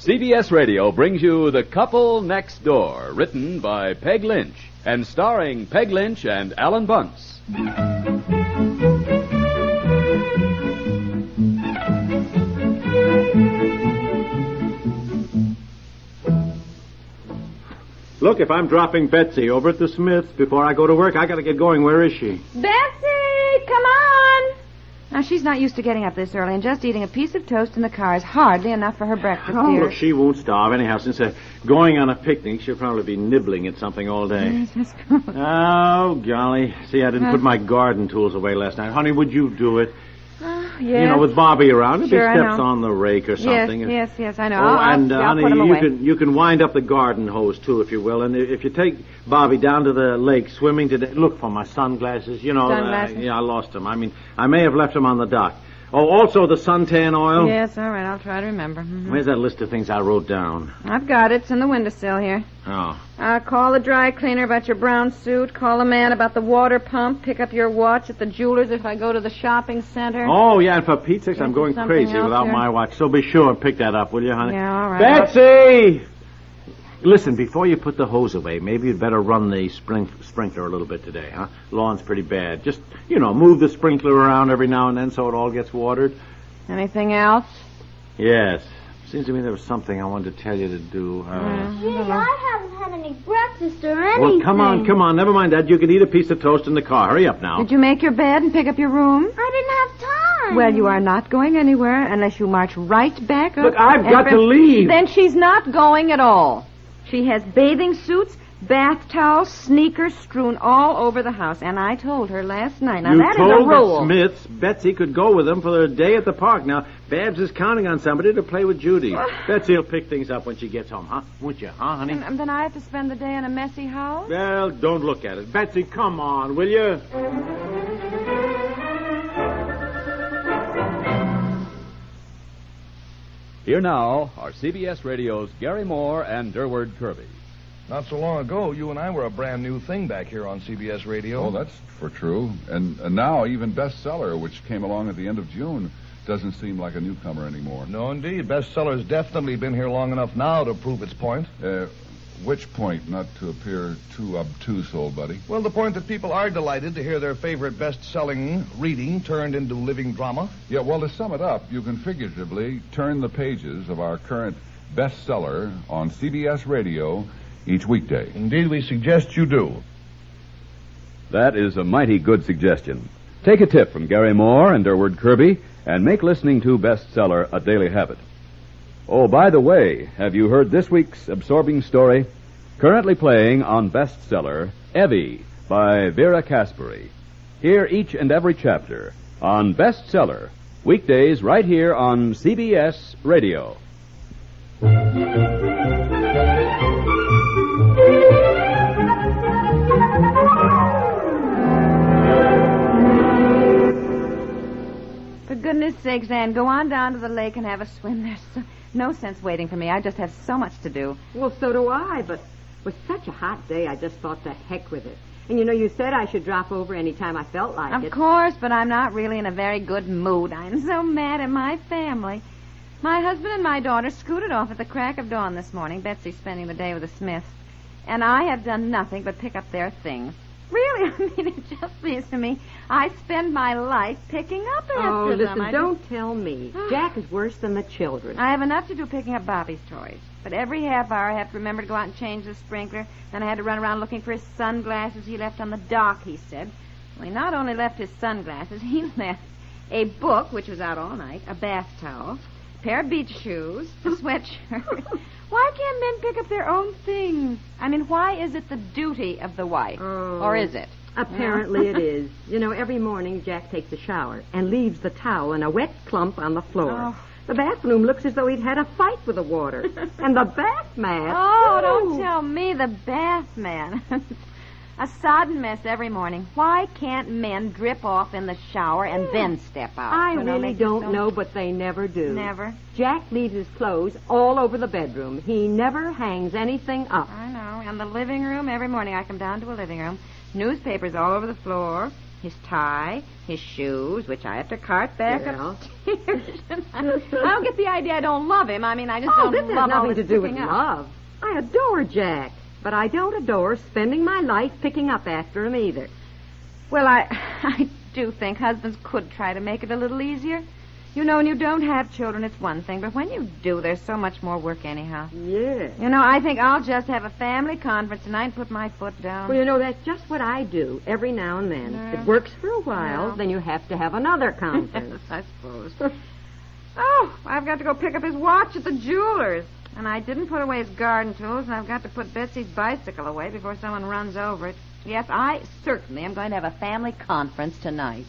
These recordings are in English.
CBS Radio brings you The Couple Next Door, written by Peg Lynch and starring Peg Lynch and Alan Bunce. Look, if I'm dropping Betsy over at the Smiths before I go to work, I gotta get going. Where is she? Betsy, come on! Now, she's not used to getting up this early, and just eating a piece of toast in the car is hardly enough for her breakfast, Oh, dear. look, she won't starve anyhow. Since going on a picnic, she'll probably be nibbling at something all day. Yes, that's good. Oh, golly. See, I didn't put my garden tools away last night. Honey, would you do it? Yes. You know, with Bobby around, if Sure, he I steps know. on the rake or something. Yes, I know. Oh, I'll honey, put 'em away. you can wind up the garden hose, too, if you will. And if you take Bobby down to the lake swimming today, look for my sunglasses. You know, Sunglasses? I lost them. I mean, I may have left them on the dock. Oh, also the suntan oil. Yes, all right, I'll try to remember. Mm-hmm. Where's that list of things I wrote down? I've got it. It's in the windowsill here. Oh. Call the dry cleaner about your brown suit. Call a man about the water pump. Pick up your watch at the jeweler's if I go to the shopping center. Oh, yeah, and for Pete's sake, I'm going something crazy else without here? my watch. So be sure and pick that up, will you, honey? Yeah, all right. Betsy! Listen, before you put the hose away, maybe you'd better run the sprinkler a little bit today, huh? Lawn's pretty bad. Just, move the sprinkler around every now and then so it all gets watered. Anything else? Yes. Seems to me there was something I wanted to tell you to do. Gee, I haven't had any breakfast or anything. Well, come on. Never mind that. You can eat a piece of toast in the car. Hurry up now. Did you make your bed and pick up your room? I didn't have time. Well, you are not going anywhere unless you march right back up. Look, I've got to leave. Then she's not going at all. She has bathing suits, bath towels, sneakers strewn all over the house, and I told her last night. Now, that is a told rule. the Smiths Betsy could go with them for their day at the park. Now, Babs is counting on somebody to play with Judy. Betsy will pick things up when she gets home, huh? Won't you, honey? And then I have to spend the day in a messy house? Well, don't look at it. Betsy, come on, will you? Here now are CBS Radio's Gary Moore and Durward Kirby. Not so long ago, you and I were a brand new thing back here on CBS Radio. Oh, that's for true. And now even Bestseller, which came along at the end of June, doesn't seem like a newcomer anymore. No, indeed. Bestseller's definitely been here long enough now to prove its point. Which point, not to appear too obtuse, old buddy? Well, the point that people are delighted to hear their favorite best-selling reading turned into living drama. Yeah, well, to sum it up, you can figuratively turn the pages of our current bestseller on CBS Radio each weekday. Indeed, we suggest you do. That is a mighty good suggestion. Take a tip from Gary Moore and Durward Kirby and make listening to Bestseller a daily habit. Oh, by the way, have you heard this week's absorbing story? Currently playing on Bestseller, Evie by Vera Caspary. Hear each and every chapter on Bestseller, weekdays right here on CBS Radio. For goodness sakes, Anne, go on down to the lake and have a swim. There's no sense waiting for me. I just have so much to do. Well, so do I, but with such a hot day, I just thought the heck with it. And you said I should drop over any time I felt like it. Of course, but I'm not really in a very good mood. I'm so mad at my family. My husband and my daughter scooted off at the crack of dawn this morning, Betsy spending the day with the Smiths, and I have done nothing but pick up their things. Really, I mean, it just seems to me I spend my life picking up after Oh, them. listen, don't tell me. Jack is worse than the children. I have enough to do picking up Bobby's toys. But every half hour I have to remember to go out and change the sprinkler. Then I had to run around looking for his sunglasses he left on the dock, he said. Well, he not only left his sunglasses, he left a book, which was out all night, a bath towel, a pair of beach shoes, a sweatshirt. Why can't men pick up their own things? I mean, why is it the duty of the wife? Or is it? Apparently it is. Every morning Jack takes a shower and leaves the towel in a wet clump on the floor. Oh. The bathroom looks as though he'd had a fight with the water. And the bath mat. Oh, don't tell me, the bath man. A sodden mess every morning. Why can't men drip off in the shower and then step out? I really don't know, but they never do. Never? Jack leaves his clothes all over the bedroom. He never hangs anything up. I know. And the living room, every morning I come down to a living room. Newspapers all over the floor. his tie, his shoes, which I have to cart back upstairs. I don't get the idea I don't love him. I mean, I just don't this love has all nothing this to do with picking up. love. I adore Jack, but I don't adore spending my life picking up after him either. Well, I do think husbands could try to make it a little easier. You know, when you don't have children, it's one thing, but when you do, there's so much more work anyhow. Yeah. You know, I think I'll just have a family conference tonight and put my foot down. Well, you know, that's just what I do every now and then. Yeah. It works for a while, Yeah. then you have to have another conference. I suppose. Oh, I've got to go pick up his watch at the jeweler's. And I didn't put away his garden tools, and I've got to put Betsy's bicycle away before someone runs over it. Yes, I certainly am going to have a family conference tonight.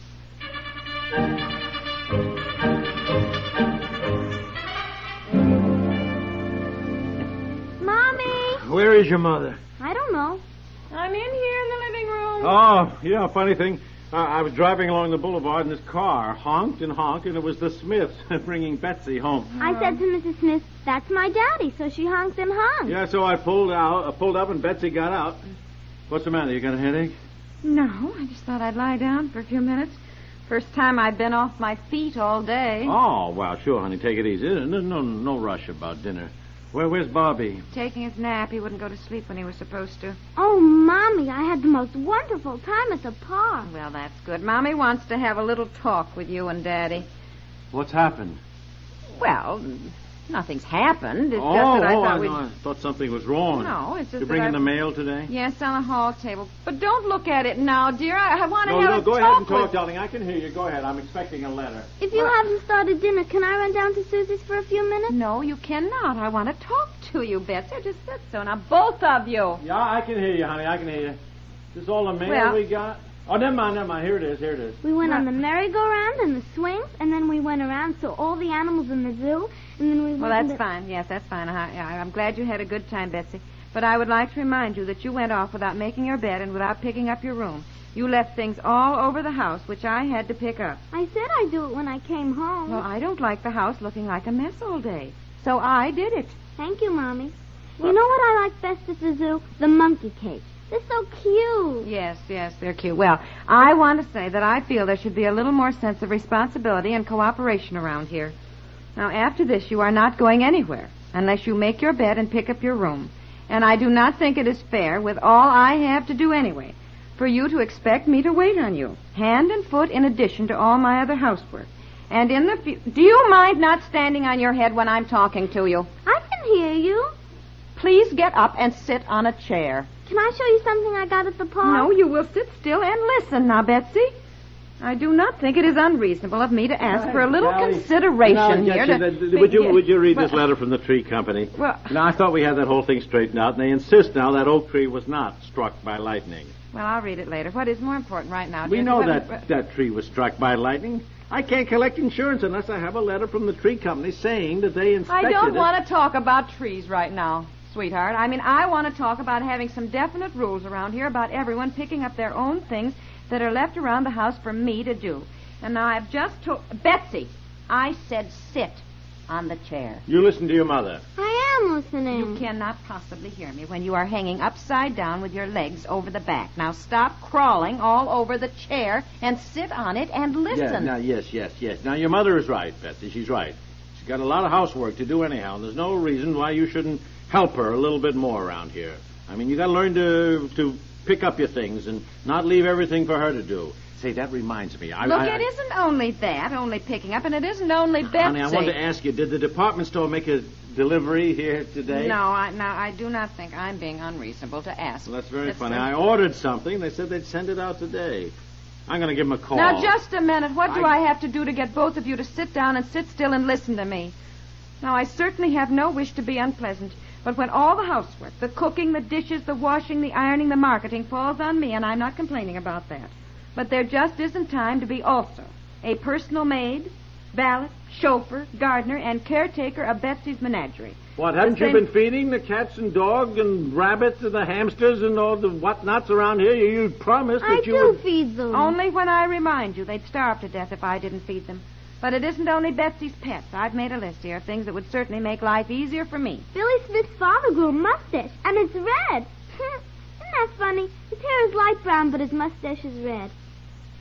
Mommy! Where is your mother? I don't know. I'm in here in the living room. Oh, yeah, funny thing. I was driving along the boulevard, and this car honked and honked, and it was the Smiths bringing Betsy home. I said to Mrs. Smith, that's my daddy, so she honked and honked. Yeah, so I pulled up, and Betsy got out. What's the matter? You got a headache? No, I just thought I'd lie down for a few minutes. First time I've been off my feet all day. Oh, well, sure, honey. Take it easy. No rush about dinner. Where's Bobby? Taking his nap, he wouldn't go to sleep when he was supposed to. Oh, Mommy, I had the most wonderful time at the park. Well, that's good. Mommy wants to have a little talk with you and Daddy. What's happened? Well, nothing's happened. It's just that I thought we'd... I thought something was wrong. No, it's just You bringing that the mail today? Yes, on the hall table. But don't look at it now, dear. I want to have No, a go talk ahead and talk, with... darling. I can hear you. Go ahead. I'm expecting a letter. If you haven't started dinner, can I run down to Susie's for a few minutes? No, you cannot. I want to talk to you, Betsy. I just said so. Now, both of you. Yeah, I can hear you, honey. I can hear you. Is this all the mail Well- we got? Oh, never mind. Here it is. We went on the merry-go-round and the swings, and then we went around saw all the animals in the zoo, and then we went... Well, that's fine. Yes, that's fine. I'm glad you had a good time, Betsy. But I would like to remind you that you went off without making your bed and without picking up your room. You left things all over the house, which I had to pick up. I said I'd do it when I came home. Well, I don't like the house looking like a mess all day. So I did it. Thank you, Mommy. You know what I like best at the zoo? The monkey cage. They're so cute. Yes, they're cute. Well, I want to say that I feel there should be a little more sense of responsibility and cooperation around here. Now, after this, you are not going anywhere unless you make your bed and pick up your room. And I do not think it is fair, with all I have to do anyway, for you to expect me to wait on you, hand and foot, in addition to all my other housework. And in the do you mind not standing on your head when I'm talking to you? I can hear you. Please get up and sit on a chair. Can I show you something I got at the park? No, you will sit still and listen now, Betsy. I do not think it is unreasonable of me to ask for a little consideration here. Would you read this letter from the tree company? Well, Now, I thought we had that whole thing straightened out, and they insist now that oak tree was not struck by lightning. well, I'll read it later. What is more important right now? We Jesse? know What- that tree was struck by lightning. I can't collect insurance unless I have a letter from the tree company saying that they inspected it. I don't want to talk about trees right now, sweetheart. I mean, I want to talk about having some definite rules around here about everyone picking up their own things that are left around the house for me to do. And now I've just told... Betsy, I said sit on the chair. You listen to your mother. I am listening. You cannot possibly hear me when you are hanging upside down with your legs over the back. Now stop crawling all over the chair and sit on it and listen. Yes. Now, your mother is right, Betsy. She's right. She's got a lot of housework to do anyhow, and there's no reason why you shouldn't help her a little bit more around here. I mean, you got to learn to pick up your things and not leave everything for her to do. Say, that reminds me. It isn't only that, only picking up, and it isn't only Betsy. Honey, I wanted to ask you, did the department store make a delivery here today? No, I do not think I'm being unreasonable to ask. Well, that's very funny. I ordered something. They said they'd send it out today. I'm going to give them a call. Now, just a minute. What do I have to do to get both of you to sit down and sit still and listen to me? Now, I certainly have no wish to be unpleasant, but when all the housework, the cooking, the dishes, the washing, the ironing, the marketing falls on me, and I'm not complaining about that, but there just isn't time to be also a personal maid, valet, chauffeur, gardener, and caretaker of Betsy's menagerie. What, haven't you been feeding the cats and dogs and rabbits and the hamsters and all the whatnots around here? You promised that I you do would... feed them. Only when I remind you. They'd starve to death if I didn't feed them. But it isn't only Betsy's pets. I've made a list here of things that would certainly make life easier for me. Billy Smith's father grew a mustache, and it's red. Isn't that funny? His hair is light brown, but his mustache is red.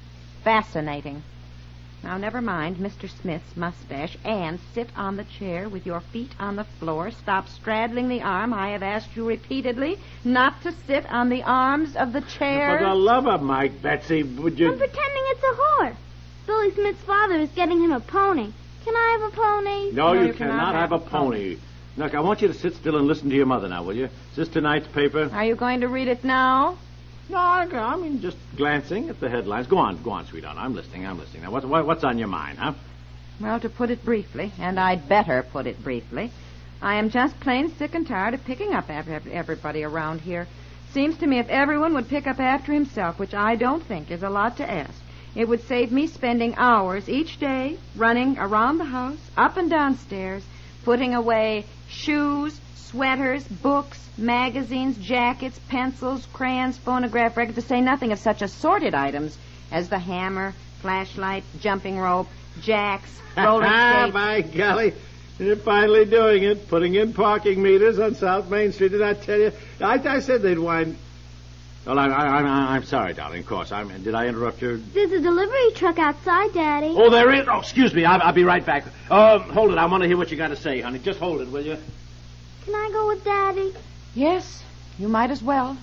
fascinating. Now, never mind Mr. Smith's mustache, and sit on the chair with your feet on the floor. Stop straddling the arm. I have asked you repeatedly not to sit on the arms of the chair. For the love of Mike, Betsy, would you... I'm pretending it's a horse. Billy Smith's father is getting him a pony. Can I have a pony? No, you cannot have a pony. Look, I want you to sit still and listen to your mother now, will you? Is this tonight's paper? Are you going to read it now? No, I mean, just glancing at the headlines. Go on, sweetheart. I'm listening. Now, what's on your mind, huh? Well, to put it briefly, and I'd better put it briefly, I am just plain sick and tired of picking up after everybody around here. Seems to me if everyone would pick up after himself, which I don't think is a lot to ask, it would save me spending hours each day running around the house, up and down stairs, putting away shoes, sweaters, books, magazines, jackets, pencils, crayons, phonograph records, to say nothing of such assorted items as the hammer, flashlight, jumping rope, jacks, roller skates. By golly, you're finally doing it, putting in parking meters on South Main Street. Did I tell you? I said they'd wind... Well, I'm sorry, darling, of course. Did I interrupt you? There's a delivery truck outside, Daddy. Oh, there is? Oh, excuse me. I'll be right back. Hold it. I want to hear what you got to say, honey. Just hold it, will you? Can I go with Daddy? Yes, you might as well.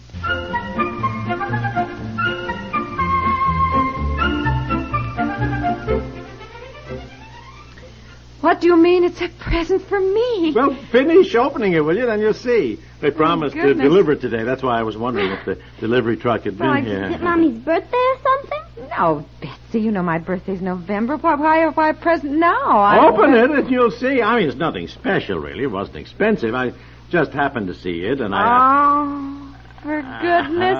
What do you mean it's a present for me? Well, finish opening it, will you? Then you'll see. They promised to goodness. deliver it today. That's why I was wondering if the delivery truck had been here. Is it Mommy's birthday or something? No, Betsy, you know my birthday's November. Why a present now? Open it and you'll see. I mean, it's nothing special, really. It wasn't expensive. I just happened to see it, and Oh, for goodness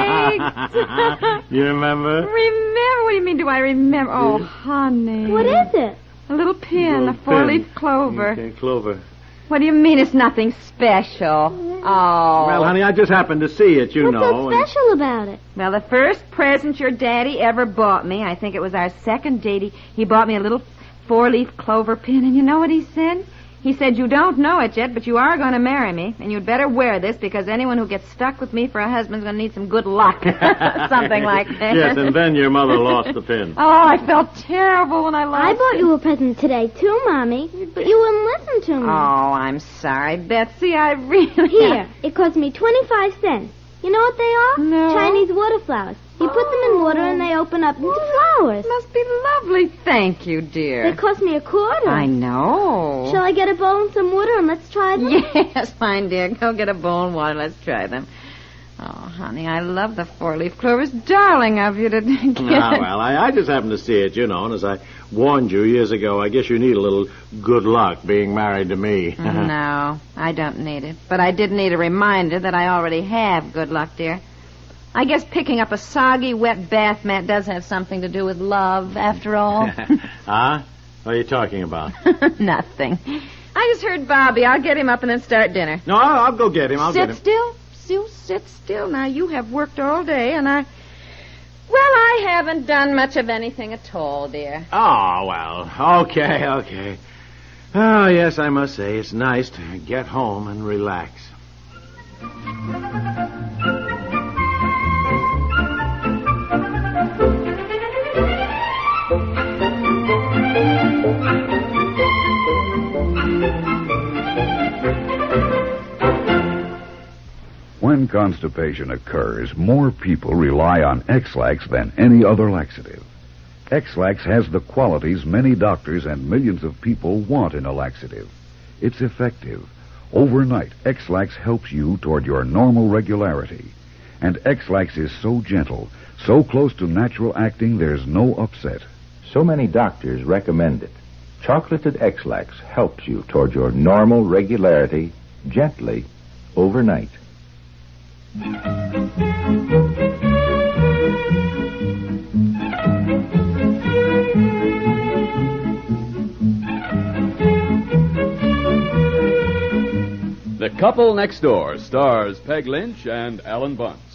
sakes. You remember? Remember? What do you mean, do I remember? Oh, honey. What is it? A little pin, a four-leaf clover. Okay, clover. What do you mean it's nothing special? Oh. Well, honey, I just happened to see it, you know. What's so special about it? Well, the first present your daddy ever bought me, I think it was our second date, he bought me a little four-leaf clover pin, and you know what he said? He said, you don't know it yet, but you are going to marry me, and you'd better wear this because anyone who gets stuck with me for a husband's going to need some good luck. Something like that. Yes, and then your mother lost the pin. Oh, I felt terrible when I lost I bought you a present today, too, Mommy, but you wouldn't listen to me. Oh, I'm sorry, Betsy. I really... Here, it cost me 25 cents. You know what they are? No. Chinese water flowers. You put them in water and they open up into flowers. Must be lovely. Thank you, dear. They cost me $0.25. I know. Shall I get a bowl and some water and let's try them? Yes, fine, dear. Go get a bowl and water. Let's try them. Oh, honey, I love the four-leaf clovers. Darling of you to get Well, I just happened to see it, you know, and as I warned you years ago, I guess you need a little good luck being married to me. No, I don't need it. But I did need a reminder that I already have good luck, dear. I guess picking up a soggy, wet bath mat does have something to do with love, after all. Huh? What are you talking about? Nothing. I just heard Bobby. I'll get him up and then start dinner. No, I'll go get him. I'll get him. Sit still. Sue, sit still. Now, you have worked all day, and I haven't done much of anything at all, dear. Oh, well, okay. Oh, yes, I must say, it's nice to get home and relax. When constipation occurs, more people rely on X-Lax than any other laxative. X-Lax has the qualities many doctors and millions of people want in a laxative. It's effective. Overnight, X-Lax helps you toward your normal regularity. And X-Lax is so gentle, so close to natural acting, there's no upset. So many doctors recommend it. Chocolated X-Lax helps you toward your normal regularity gently overnight. The Couple Next Door stars Peg Lynch and Alan Bunce.